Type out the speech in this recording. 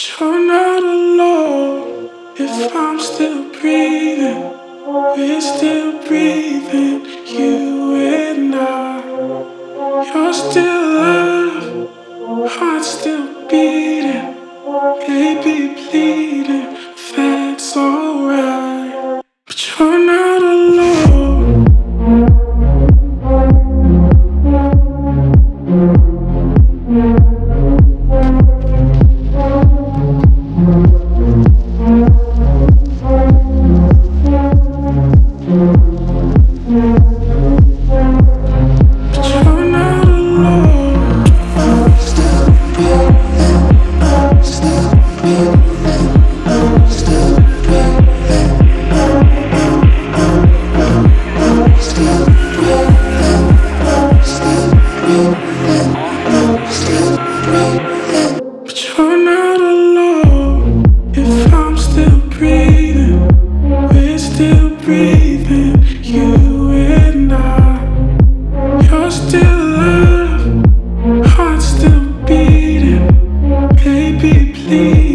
You're not alone if I'm still breathing. We're still breathing, you and I. You're still alive, heart still beating, baby bleeding. That's alright. But you're not alone. But you're not alone if I'm still breathing. We're still breathing, you and I. You're still alive, heart still beating, baby please.